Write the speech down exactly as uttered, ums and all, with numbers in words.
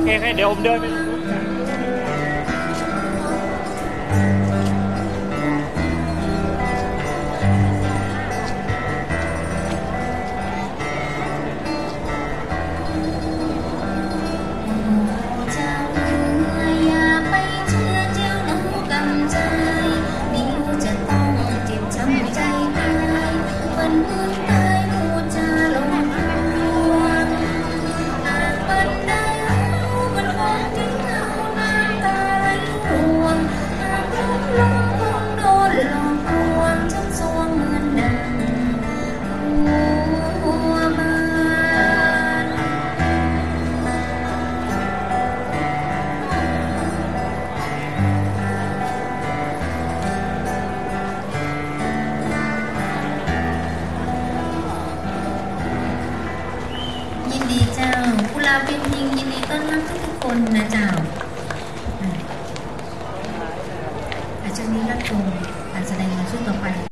เคโอเคเดี๋ยวผมเดินไปยินดีเจ้ากุลาเป็นยิงยินดีต้อนรับทุกคนนะเจ้าอาจจะมีรับชมการแสดงในช่วงต่อไป